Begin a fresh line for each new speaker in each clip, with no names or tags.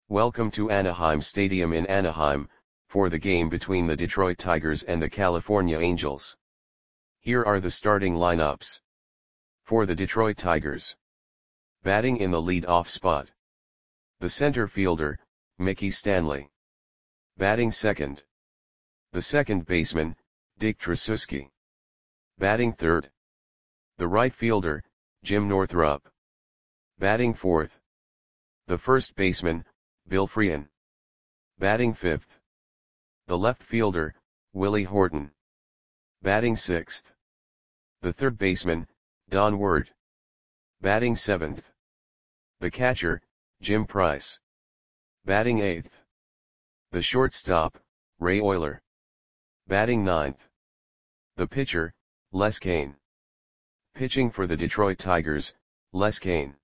Welcome to Anaheim Stadium in Anaheim, for the game between the Detroit Tigers and the California Angels. Here are the starting lineups. For the Detroit Tigers. Batting in the lead-off spot. The center fielder, Mickey Stanley. Batting second. The second baseman, Dick Tracewski. Batting third. The right fielder, Jim Northrup. Batting fourth. The first baseman, Bill Frein. Batting fifth. The left fielder, Willie Horton. Batting sixth. The third baseman, Don Ward. Batting seventh. The catcher, Jim Price. Batting eighth. The shortstop, Ray Oyler. Batting ninth. The pitcher, Les Cain. Pitching for the Detroit Tigers, Les Cain.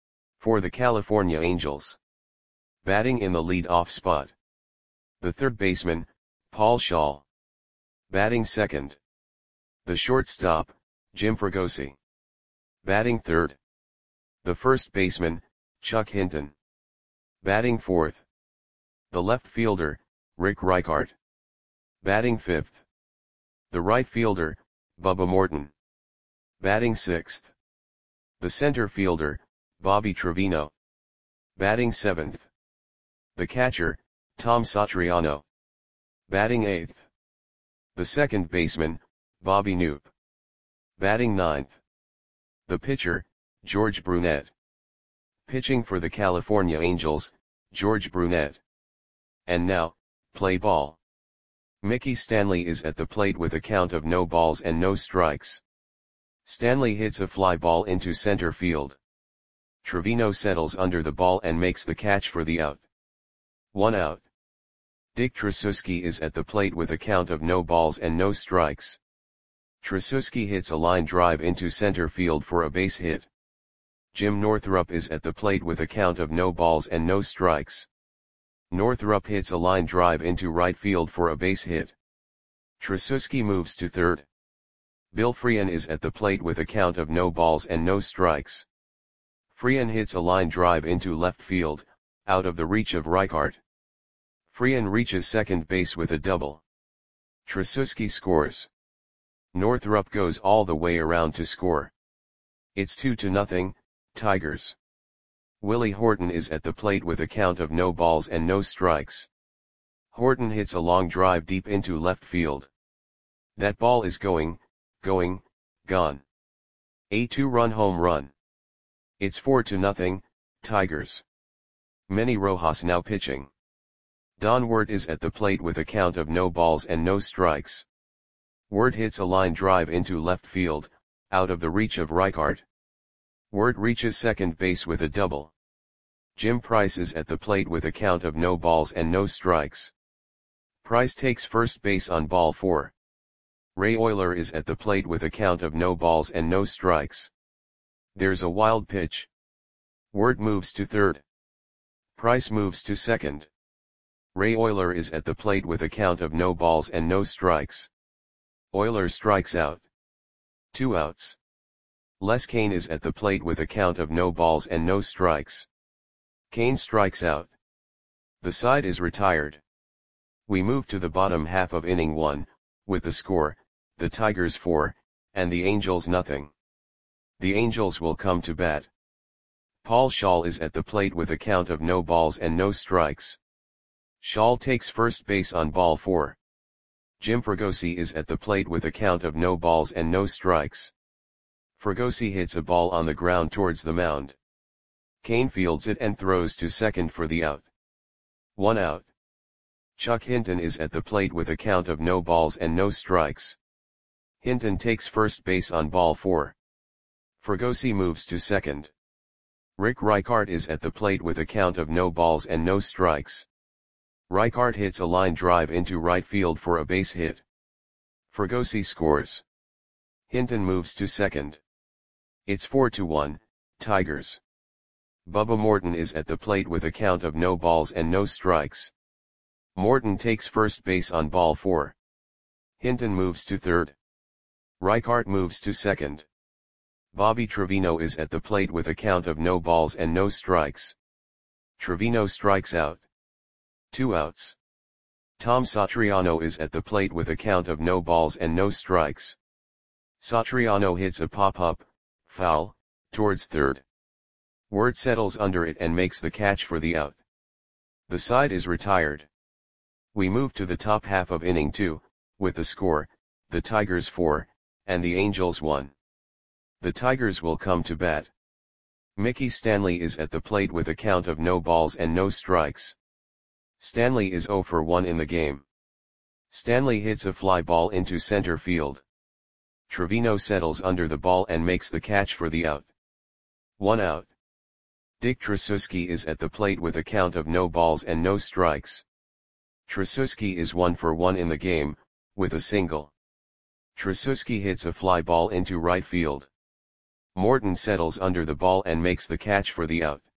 For the California Angels. Batting in the lead-off spot. The third baseman, Paul Schaal. Batting second. The shortstop, Jim Fregosi. Batting third. The first baseman, Chuck Hinton. Batting fourth. The left fielder, Rick Reichart. Batting fifth. The right fielder, Bubba Morton. Batting sixth. The center fielder, Bobby Trevino. Batting seventh. The catcher, Tom Satriano. Batting eighth. The second baseman, Bobby Knoop. Batting ninth. The pitcher, George Brunette. Pitching for the California Angels, George Brunette. And now, play ball. Mickey Stanley is at the plate with a count of no balls and no strikes. Stanley hits a fly ball into center field. Trevino settles under the ball and makes the catch for the out. 1 out. Dick Tracewski is at the plate with a count of no balls and no strikes. Tracewski hits a line drive into center field for a base hit. Jim Northrup is at the plate with a count of no balls and no strikes. Northrup hits a line drive into right field for a base hit. Tracewski moves to third. Bill Frein is at the plate with a count of no balls and no strikes. Frein hits a line drive into left field, out of the reach of Reichart. Frein reaches second base with a double. Tracewski scores. Northrup goes all the way around to score. It's 2-0, Tigers. Willie Horton is at the plate with a count of no balls and no strikes. Horton hits a long drive deep into left field. That ball is gone. A 2-run home run. It's 4-0, Tigers. Manny Rojas now pitching. Don Ward is at the plate with a count of no balls and no strikes. Ward hits a line drive into left field, out of the reach of Reichart. Ward reaches second base with a double. Jim Price is at the plate with a count of no balls and no strikes. Price takes first base on ball 4. Ray Oyler is at the plate with a count of no balls and no strikes. There's a wild pitch. Ward moves to third. Price moves to second. Ray Oyler is at the plate with a count of no balls and no strikes. Oyler strikes out. 2 outs. Les Cain is at the plate with a count of no balls and no strikes. Cain strikes out. The side is retired. We move to the bottom half of inning 1, with the score, the Tigers 4, and the Angels nothing. The Angels will come to bat. Paul Schaal is at the plate with a count of no balls and no strikes. Schaal takes first base on ball 4. Jim Fregosi is at the plate with a count of no balls and no strikes. Fregosi hits a ball on the ground towards the mound. Cain fields it and throws to second for the out. 1 out. Chuck Hinton is at the plate with a count of no balls and no strikes. Hinton takes first base on ball 4. Fregosi moves to second. Rick Reichart is at the plate with a count of no balls and no strikes. Reichart hits a line drive into right field for a base hit. Fregosi scores. Hinton moves to second. It's 4-1, Tigers. Bubba Morton is at the plate with a count of no balls and no strikes. Morton takes first base on ball 4. Hinton moves to third. Reichart moves to second. Bobby Trevino is at the plate with a count of no balls and no strikes. Trevino strikes out. 2 outs. Tom Satriano is at the plate with a count of no balls and no strikes. Satriano hits a pop-up, foul, towards third. Wirt settles under it and makes the catch for the out. The side is retired. We move to the top half of inning 2, with the score, the Tigers 4, and the Angels 1. The Tigers will come to bat. Mickey Stanley is at the plate with a count of no balls and no strikes. Stanley is 0 for 1 in the game. Stanley hits a fly ball into center field. Trevino settles under the ball and makes the catch for the out. 1 out. Dick Tracewski is at the plate with a count of no balls and no strikes. Tracewski is 1 for 1 in the game, with a single. Tracewski hits a fly ball into right field. Morton settles under the ball and makes the catch for the out.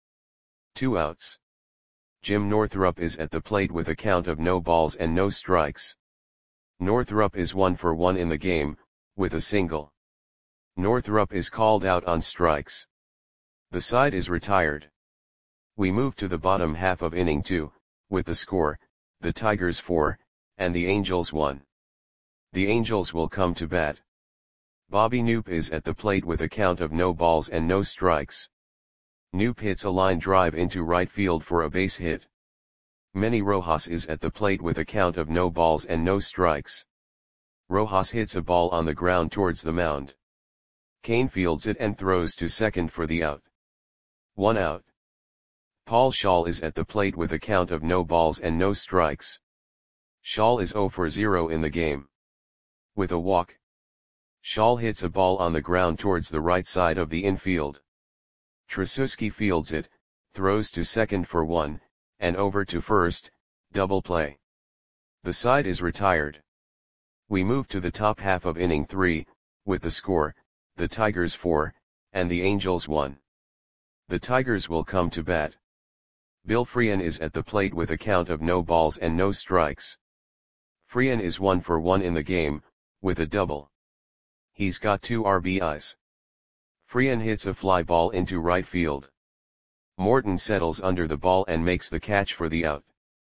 2 outs. Jim Northrup is at the plate with a count of no balls and no strikes. Northrup is 1 for 1 in the game, with a single. Northrup is called out on strikes. The side is retired. We move to the bottom half of inning 2, with the score, the Tigers 4, and the Angels 1. The Angels will come to bat. Bobby Knoop is at the plate with a count of no balls and no strikes. Knoop hits a line drive into right field for a base hit. Manny Rojas is at the plate with a count of no balls and no strikes. Rojas hits a ball on the ground towards the mound. Kane fields it and throws to second for the out. 1 out. Paul Schall is at the plate with a count of no balls and no strikes. Schall is 0 for 0 in the game. With a walk. Schall hits a ball on the ground towards the right side of the infield. Tracewski fields it, throws to second for 1, and over to first, double play. The side is retired. We move to the top half of inning 3, with the score, the Tigers 4, and the Angels 1. The Tigers will come to bat. Bill Freehan is at the plate with a count of no balls and no strikes. Freehan is 1 for 1 in the game, with a double. He's got 2 RBIs. Freehan hits a fly ball into right field. Morton settles under the ball and makes the catch for the out.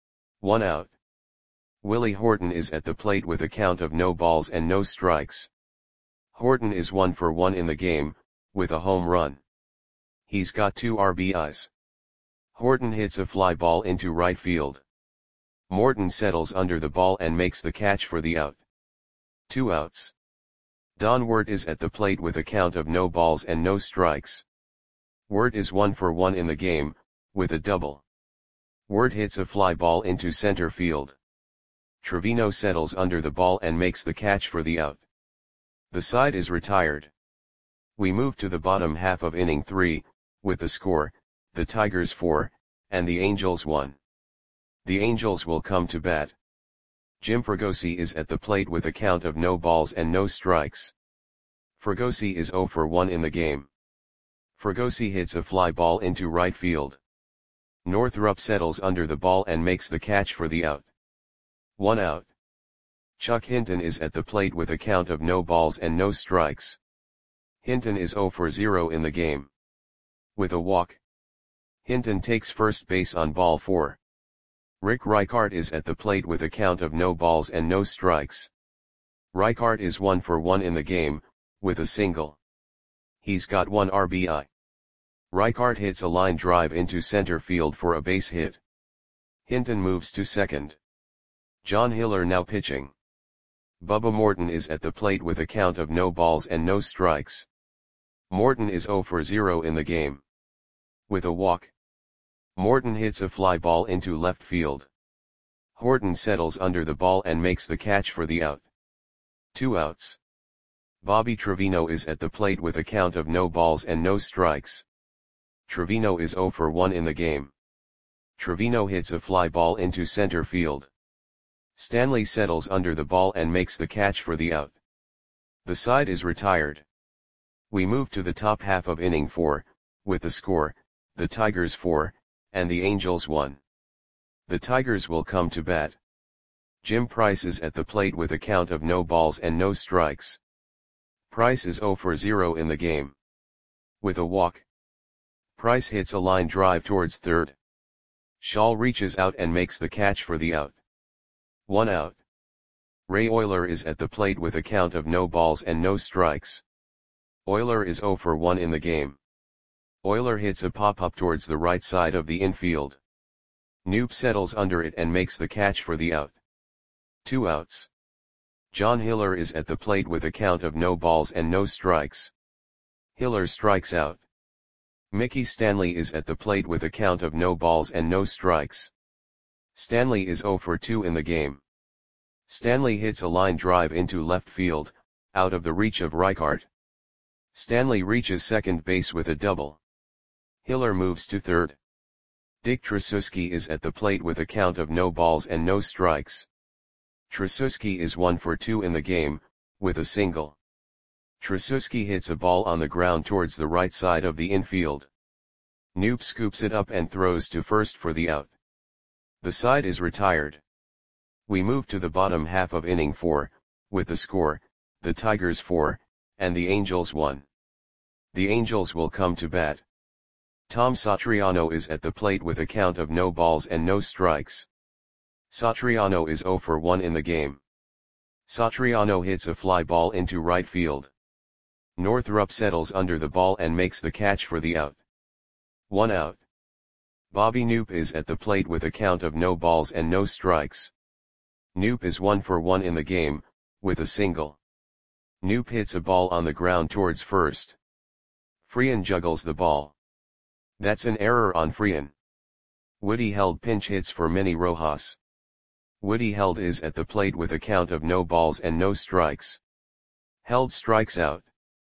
1 out. Willie Horton is at the plate with a count of no balls and no strikes. Horton is 1 for 1 in the game, with a home run. He's got 2 RBIs. Horton hits a fly ball into right field. Morton settles under the ball and makes the catch for the out. 2 outs. Don Wirt is at the plate with a count of no balls and no strikes. Wirt is 1 for 1 in the game, with a double. Wirt hits a fly ball into center field. Trevino settles under the ball and makes the catch for the out. The side is retired. We move to the bottom half of inning 3, with the score, the Tigers 4, and the Angels 1. The Angels will come to bat. Jim Fregosi is at the plate with a count of no balls and no strikes. Fregosi is 0 for 1 in the game. Fregosi hits a fly ball into right field. Northrup settles under the ball and makes the catch for the out. 1 out. Chuck Hinton is at the plate with a count of no balls and no strikes. Hinton is 0 for 0 in the game. With a walk. Hinton takes first base on ball 4. Rick Reichart is at the plate with a count of no balls and no strikes. Reichart is 1 for 1 in the game, with a single. He's got 1 RBI. Reichart hits a line drive into center field for a base hit. Hinton moves to second. John Hiller now pitching. Bubba Morton is at the plate with a count of no balls and no strikes. Morton is 0 for 0 in the game. With a walk. Morton hits a fly ball into left field. Horton settles under the ball and makes the catch for the out. 2 outs. Bobby Trevino is at the plate with a count of no balls and no strikes. Trevino is 0 for 1 in the game. Trevino hits a fly ball into center field. Stanley settles under the ball and makes the catch for the out. The side is retired. We move to the top half of inning 4, with the score, the Tigers 4, and the Angels 1. The Tigers will come to bat. Jim Price is at the plate with a count of no balls and no strikes. Price is 0 for 0 in the game. With a walk. Price hits a line drive towards third. Shaw reaches out and makes the catch for the out. 1 out. Ray Oyler is at the plate with a count of no balls and no strikes. Oyler is 0 for 1 in the game. Oyler hits a pop-up towards the right side of the infield. Knoop settles under it and makes the catch for the out. 2 outs. John Hiller is at the plate with a count of no balls and no strikes. Hiller strikes out. Mickey Stanley is at the plate with a count of no balls and no strikes. Stanley is 0 for 2 in the game. Stanley hits a line drive into left field, out of the reach of Reichart. Stanley reaches second base with a double. Hiller moves to third. Dick Tracewski is at the plate with a count of no balls and no strikes. Tracewski is 1 for 2 in the game, with a single. Tracewski hits a ball on the ground towards the right side of the infield. Knoop scoops it up and throws to first for the out. The side is retired. We move to the bottom half of inning 4, with the score, the Tigers 4, and the Angels 1. The Angels will come to bat. Tom Satriano is at the plate with a count of no balls and no strikes. Satriano is 0 for 1 in the game. Satriano hits a fly ball into right field. Northrup settles under the ball and makes the catch for the out. 1 out. Bobby Knoop is at the plate with a count of no balls and no strikes. Knoop is 1 for 1 in the game, with a single. Knoop hits a ball on the ground towards first. Freehan juggles the ball. That's an error on Freehan. Woody Held pinch hits for Manny Rojas. Woody Held is at the plate with a count of no balls and no strikes. Held strikes out.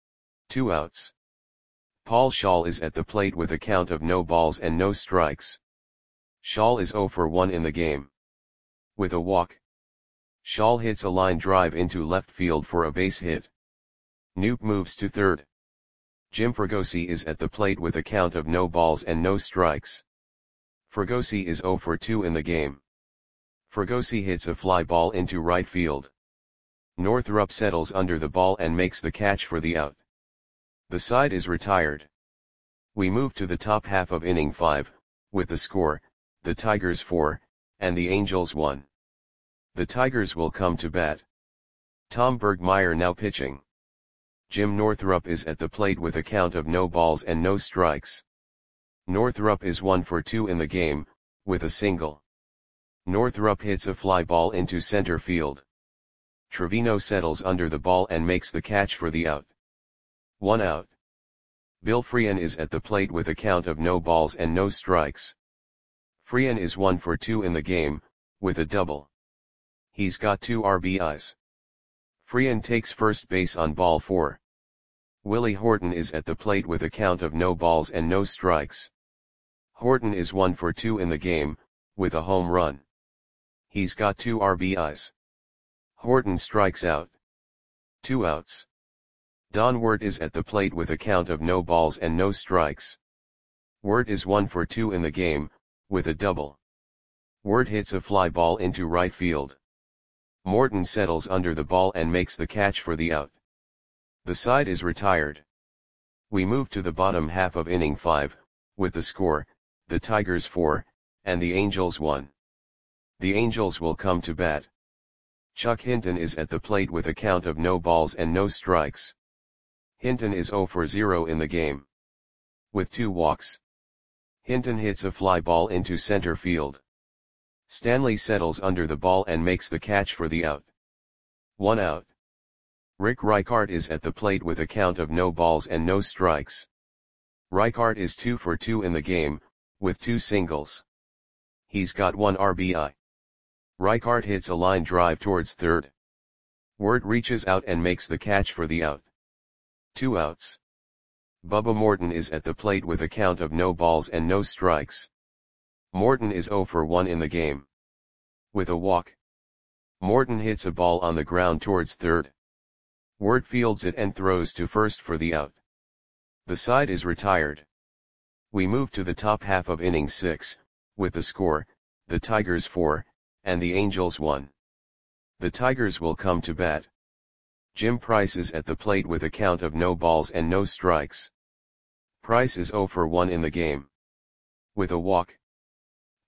2 outs. Paul Schaal is at the plate with a count of no balls and no strikes. Schaal is 0 for 1 in the game. With a walk. Schaal hits a line drive into left field for a base hit. Knoop moves to third. Jim Fregosi is at the plate with a count of no balls and no strikes. Fregosi is 0 for 2 in the game. Fregosi hits a fly ball into right field. Northrup settles under the ball and makes the catch for the out. The side is retired. We move to the top half of inning 5, with the score, the Tigers 4, and the Angels 1. The Tigers will come to bat. Tom Bergmeyer now pitching. Jim Northrup is at the plate with a count of no balls and no strikes. Northrup is 1 for 2 in the game, with a single. Northrup hits a fly ball into center field. Trevino settles under the ball and makes the catch for the out. 1 out. Bill Freehan is at the plate with a count of no balls and no strikes. Freehan is 1 for 2 in the game, with a double. He's got 2 RBIs. Freehan takes first base on ball 4. Willie Horton is at the plate with a count of no balls and no strikes. Horton is 1 for 2 in the game, with a home run. He's got 2 RBIs. Horton strikes out. 2 outs. Don Wirt is at the plate with a count of no balls and no strikes. Wirt is 1 for 2 in the game, with a double. Wirt hits a fly ball into right field. Morton settles under the ball and makes the catch for the out. The side is retired. We move to the bottom half of inning 5, with the score, the Tigers 4, and the Angels 1. The Angels will come to bat. Chuck Hinton is at the plate with a count of no balls and no strikes. Hinton is 0 for 0 in the game. With 2 walks. Hinton hits a fly ball into center field. Stanley settles under the ball and makes the catch for the out. 1 out. Rick Reichart is at the plate with a count of no balls and no strikes. Reichart is 2 for 2 in the game, with 2 singles. He's got 1 RBI. Reichart hits a line drive towards third. Wirt reaches out and makes the catch for the out. 2 outs. Bubba Morton is at the plate with a count of no balls and no strikes. Morton is 0 for 1 in the game. With a walk. Morton hits a ball on the ground towards third. Wirt fields it and throws to first for the out. The side is retired. We move to the top half of inning 6, with the score, the Tigers 4, and the Angels 1. The Tigers will come to bat. Jim Price is at the plate with a count of no balls and no strikes. Price is 0 for 1 in the game. With a walk.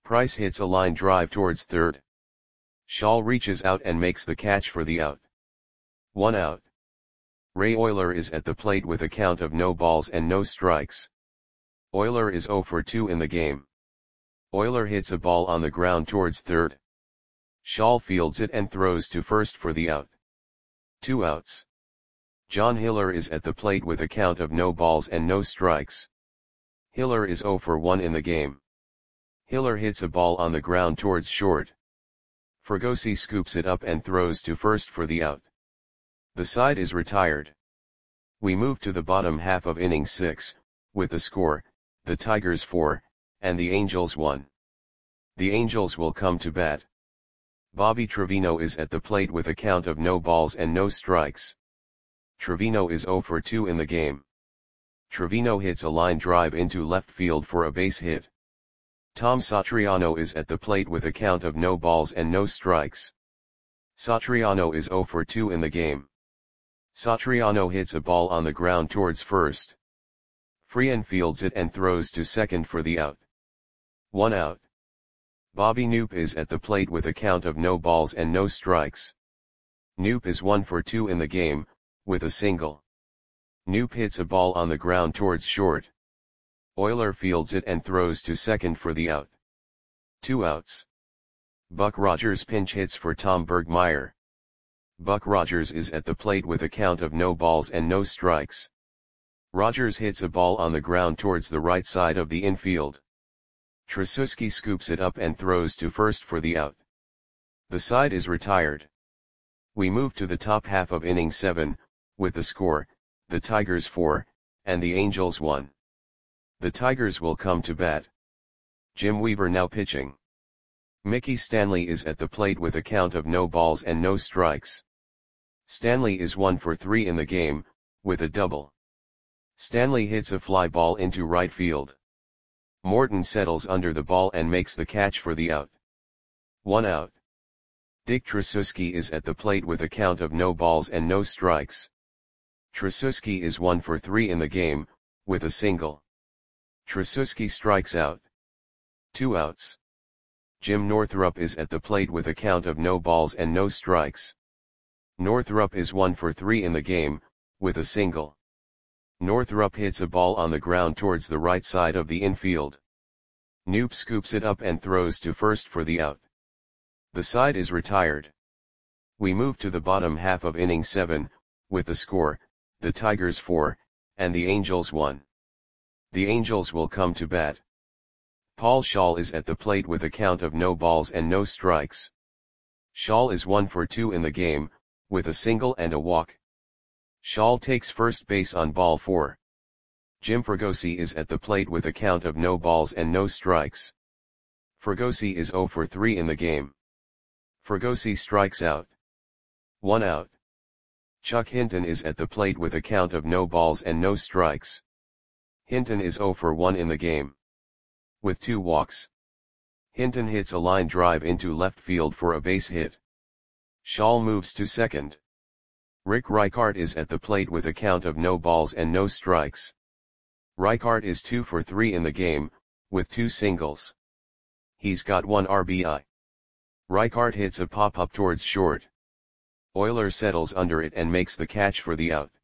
Price hits a line drive towards third. Shaw reaches out and makes the catch for the out. 1 out. Ray Oyler is at the plate with a count of no balls and no strikes. Oyler is 0 for 2 in the game. Oyler hits a ball on the ground towards third. Shaw fields it and throws to first for the out. 2 outs. John Hiller is at the plate with a count of no balls and no strikes. Hiller is 0 for 1 in the game. Hiller hits a ball on the ground towards short. Fregosi scoops it up and throws to first for the out. The side is retired. We move to the bottom half of inning 6, with the score, the Tigers 4, and the Angels 1. The Angels will come to bat. Bobby Trevino is at the plate with a count of no balls and no strikes. Trevino is 0 for 2 in the game. Trevino hits a line drive into left field for a base hit. Tom Satriano is at the plate with a count of no balls and no strikes. Satriano is 0 for 2 in the game. Satriano hits a ball on the ground towards first. Freehan fields it and throws to second for the out. 1 out. Bobby Knoop is at the plate with a count of no balls and no strikes. Knoop is 1 for 2 in the game, with a single. Knoop hits a ball on the ground towards short. Oyler fields it and throws to second for the out. 2 outs. Buck Rogers pinch hits for Tom Bergmeyer. Buck Rogers is at the plate with a count of no balls and no strikes. Rogers hits a ball on the ground towards the right side of the infield. Tracewski scoops it up and throws to first for the out. The side is retired. We move to the top half of inning 7, with the score, the Tigers 4, and the Angels 1. The Tigers will come to bat. Jim Weaver now pitching. Mickey Stanley is at the plate with a count of no balls and no strikes. Stanley is 1 for 3 in the game, with a double. Stanley hits a fly ball into right field. Morton settles under the ball and makes the catch for the out. 1 out. Dick Tracewski is at the plate with a count of no balls and no strikes. Tracewski is 1 for 3 in the game, with a single. Tracewski strikes out. 2 outs. Jim Northrup is at the plate with a count of no balls and no strikes. Northrup is 1 for 3 in the game, with a single. Northrup hits a ball on the ground towards the right side of the infield. Knoop scoops it up and throws to first for the out. The side is retired. We move to the bottom half of inning 7, with the score, the Tigers 4, and the Angels 1. The Angels will come to bat. Paul Schall is at the plate with a count of no balls and no strikes. Schall is 1 for 2 in the game, with a single and a walk. Schall takes first base on ball 4. Jim Fregosi is at the plate with a count of no balls and no strikes. Fregosi is 0 for 3 in the game. Fregosi strikes out. 1 out. Chuck Hinton is at the plate with a count of no balls and no strikes. Hinton is 0 for 1 in the game. With 2 walks. Hinton hits a line drive into left field for a base hit. Schall moves to second. Rick Reichart is at the plate with a count of no balls and no strikes. Reichart is 2 for 3 in the game, with 2 singles. He's got 1 RBI. Reichart hits a pop-up towards short. Oyler settles under it and makes the catch for the out.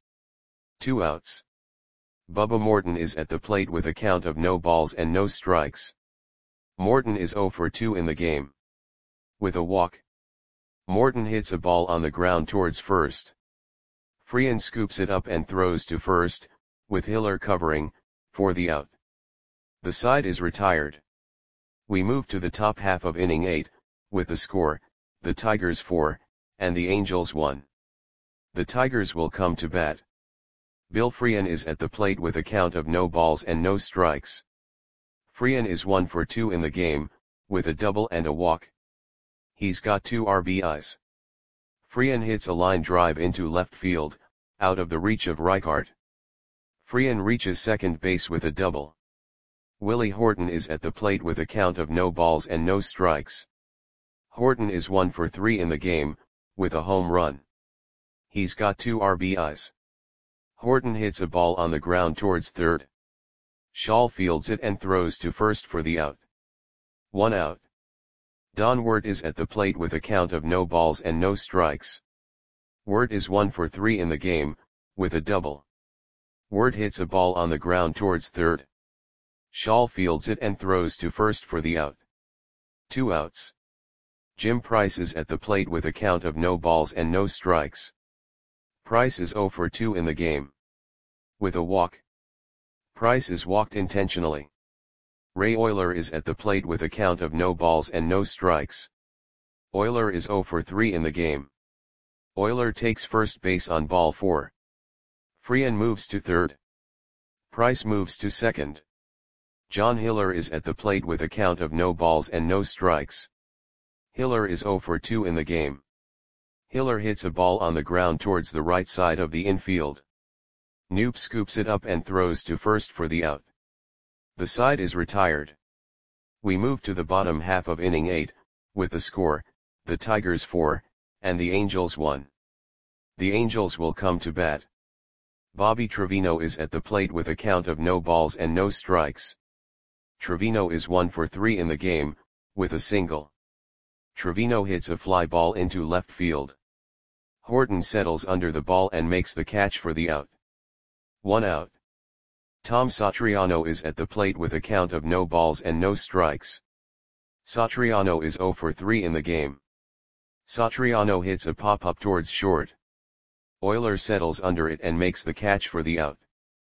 2 outs. Bubba Morton is at the plate with a count of no balls and no strikes. Morton is 0 for 2 in the game. With a walk. Morton hits a ball on the ground towards first. Freehan scoops it up and throws to first, with Hiller covering, for the out. The side is retired. We move to the top half of inning 8, with the score, the Tigers 4, and the Angels 1. The Tigers will come to bat. Bill Freehan is at the plate with a count of no balls and no strikes. Freehan is 1 for 2 in the game, with a double and a walk. He's got 2 RBIs. Freehan hits a line drive into left field, out of the reach of Reichart. Freehan reaches second base with a double. Willie Horton is at the plate with a count of no balls and no strikes. Horton is 1 for 3 in the game, with a home run. He's got 2 RBIs. Horton hits a ball on the ground towards third. Schall fields it and throws to first for the out. 1 out. Don Wert is at the plate with a count of no balls and no strikes. Wert is 1 for 3 in the game, with a double. Wert hits a ball on the ground towards third. Schall fields it and throws to first for the out. 2 outs. Jim Price is at the plate with a count of no balls and no strikes. Price is 0 for 2 in the game. With a walk. Price is walked intentionally. Ray Oyler is at the plate with a count of no balls and no strikes. Oyler is 0 for 3 in the game. Oyler takes first base on ball 4. Freehan moves to third. Price moves to second. John Hiller is at the plate with a count of no balls and no strikes. Hiller is 0 for 2 in the game. Hiller hits a ball on the ground towards the right side of the infield. Knoop scoops it up and throws to first for the out. The side is retired. We move to the bottom half of inning 8, with the score, the Tigers 4, and the Angels 1. The Angels will come to bat. Bobby Trevino is at the plate with a count of no balls and no strikes. Trevino is 1 for 3 in the game, with a single. Trevino hits a fly ball into left field. Horton settles under the ball and makes the catch for the out. 1 out. Tom Satriano is at the plate with a count of no balls and no strikes. Satriano is 0 for 3 in the game. Satriano hits a pop-up towards short. Oyler settles under it and makes the catch for the out.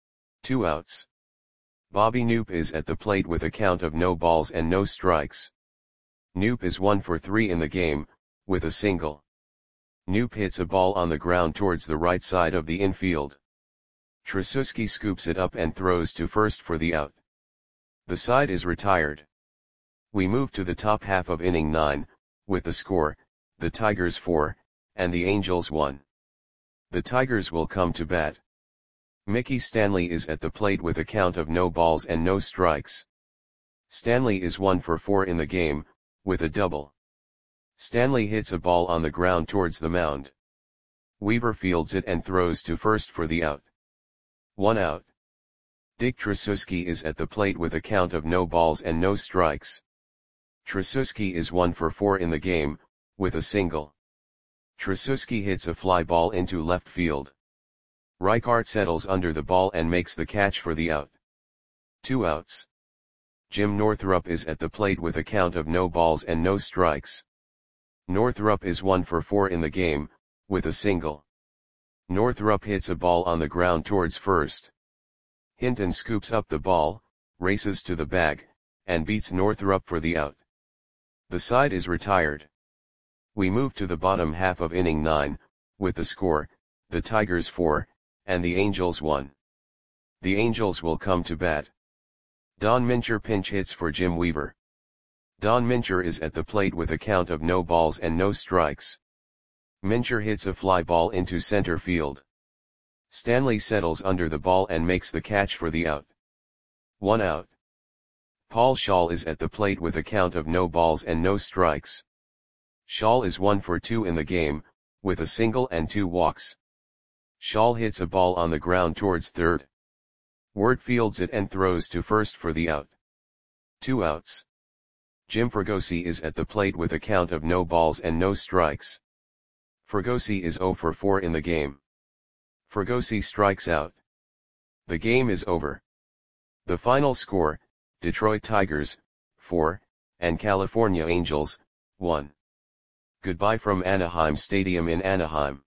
2 outs. Bobby Knoop is at the plate with a count of no balls and no strikes. Knoop is 1 for 3 in the game, with a single. Knoop hits a ball on the ground towards the right side of the infield. Tracewski scoops it up and throws to first for the out. The side is retired. We move to the top half of inning 9, with the score, the Tigers 4, and the Angels 1. The Tigers will come to bat. Mickey Stanley is at the plate with a count of no balls and no strikes. Stanley is 1 for 4 in the game, with a double. Stanley hits a ball on the ground towards the mound. Weaver fields it and throws to first for the out. 1 out. Dick Tracewski is at the plate with a count of no balls and no strikes. Tracewski is 1 for 4 in the game, with a single. Tracewski hits a fly ball into left field. Reichart settles under the ball and makes the catch for the out. 2 outs. Jim Northrup is at the plate with a count of no balls and no strikes. Northrup is 1 for 4 in the game, with a single. Northrup hits a ball on the ground towards first. Hinton scoops up the ball, races to the bag, and beats Northrup for the out. The side is retired. We move to the bottom half of inning 9, with the score, the Tigers 4, and the Angels 1. The Angels will come to bat. Don Mincher pinch hits for Jim Weaver. Don Mincher is at the plate with a count of no balls and no strikes. Mincher hits a fly ball into center field. Stanley settles under the ball and makes the catch for the out. 1 out. Paul Schall is at the plate with a count of no balls and no strikes. Schall is 1 for 2 in the game, with a single and 2 walks. Schall hits a ball on the ground towards third. Wert fields it and throws to first for the out. 2 outs. Jim Fregosi is at the plate with a count of no balls and no strikes. Fregosi is 0 for 4 in the game. Fregosi strikes out. The game is over. The final score, Detroit Tigers, 4, and California Angels, 1. Goodbye from Anaheim Stadium in Anaheim.